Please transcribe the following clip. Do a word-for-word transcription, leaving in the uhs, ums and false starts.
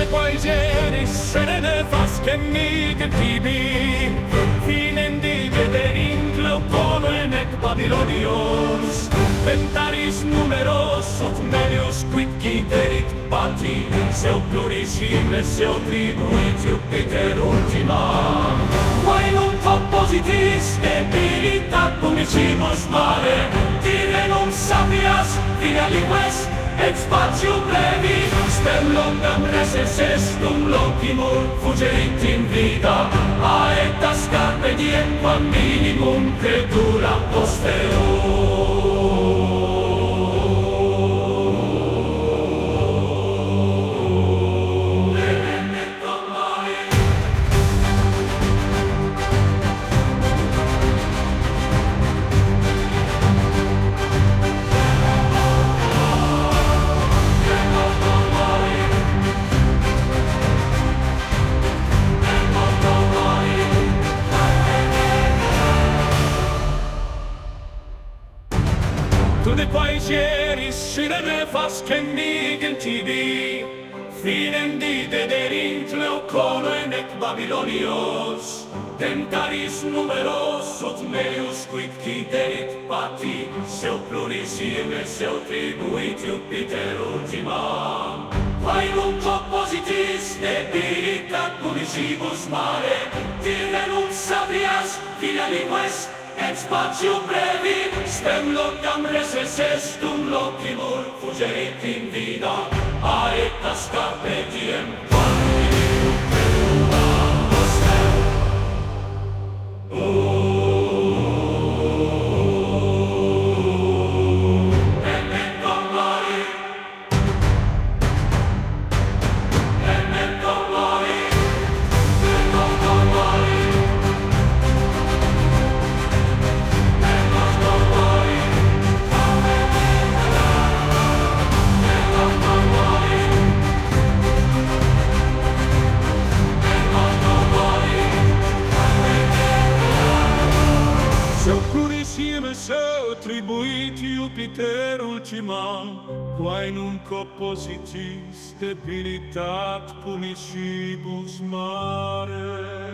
Poesie serene fas che mi tibi Finen di vederin Glaucono en ec Babilonios Ventaris numeros Ot melius quicci derit Pati seu plurisimes Seu tribuit Jupiter ultima Quae non compositis Debilitat Pumicimus mare Dire non sapias Fine lingues Et spatium brevi Per longam reses estum locimur Fugerit in vida Aetas carpe diem Quam minimum creatura posteror Tu de paesieris sirene fas che nigel tibi Finem di dederint Leucono en ec Babilonios Tentaris numeros Ot melius quicci derit Pati seu plurisimes Seu tribuit Jupiter ultima Quae non compositis Debilitat Pumicibus mare Dire non sapias Fine lingues Et spatium brevi Spem longam reses estum locimur Fugerit in vida Aetas carpe diem Quam minimum creatura posteror Memento mori Memento mori Memento mori Seu tribuit Jupiter ultima Quae nunc oppositis Debilitat Pumicibus mare